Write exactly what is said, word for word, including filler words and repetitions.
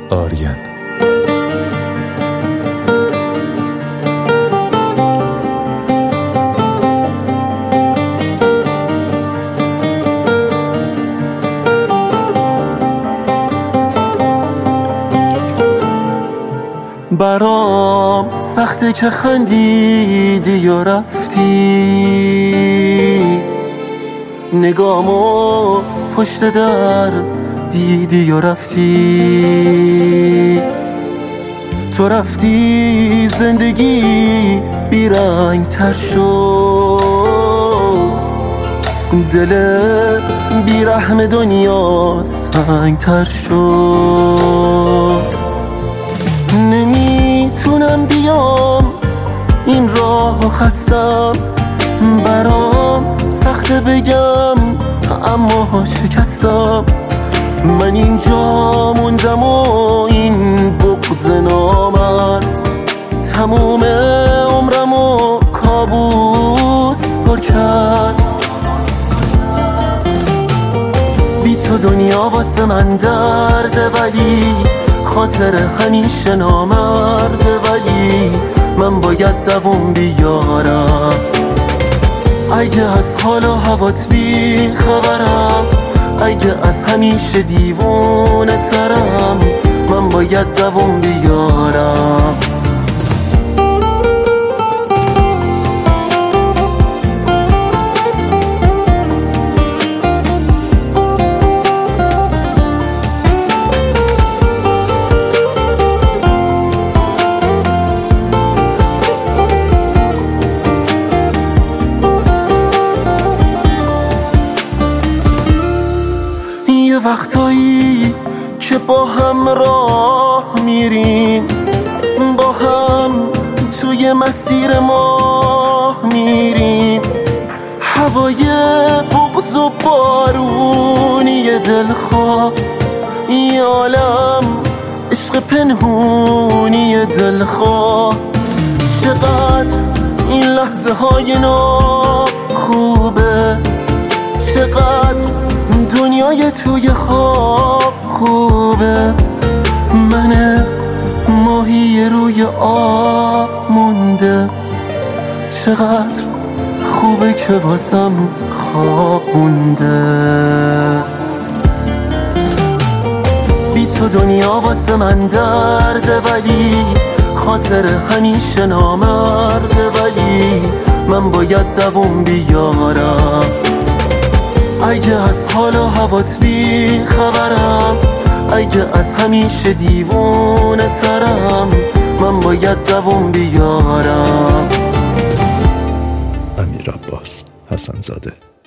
آریان. برام سخته که خندیدی و رفتی، نگامو پشت در دیدی و رفتی. تو رفتی زندگی بیرنگ تر شد، دل بیرحم دنیا سنگ تر شد. نمیتونم بیام این راه خستم، برام سخته بگم اما شکستم. من اینجا موندم و این بغض نامرد تموم عمرم و کابوس پر کرد. بی تو دنیا واسه من درده، ولی خاطر همیشه نامرده. ولی من باید دووم بیارم، اگه از حال و هوات بی خبرم، اگه از همیشه دیوونه ترم، من باید دووم بیارم. یه وقتایی که با هم راه میریم، با هم توی مسیر ما میریم. هوای بغض و بارونی دلخواه، یه عالم عشق پنهونی دلخواه. چقدر این لحظه های ناب خوبه، چقدر دنیای توی خواب خوبه. من ماهی روی آب مونده، چقدر خوبه که واسم خواب مونده. بی تو دنیا واسه من درده، ولی خاطر همیشه نامرده. ولی من باید دووم بیارم، اگه از حال و هوات بی خبرم، اگه از همیشه دیوونه ترم، من باید دووم بیارم. امیر عباس حسن زاده.